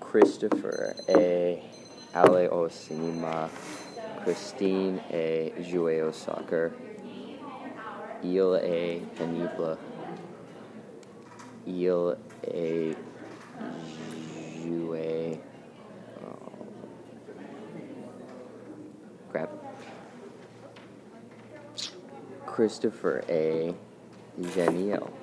Christopher a aller au cinéma. Christine a joué au soccer. Il est pénible. Il est joué. Crap. Christopher a génial.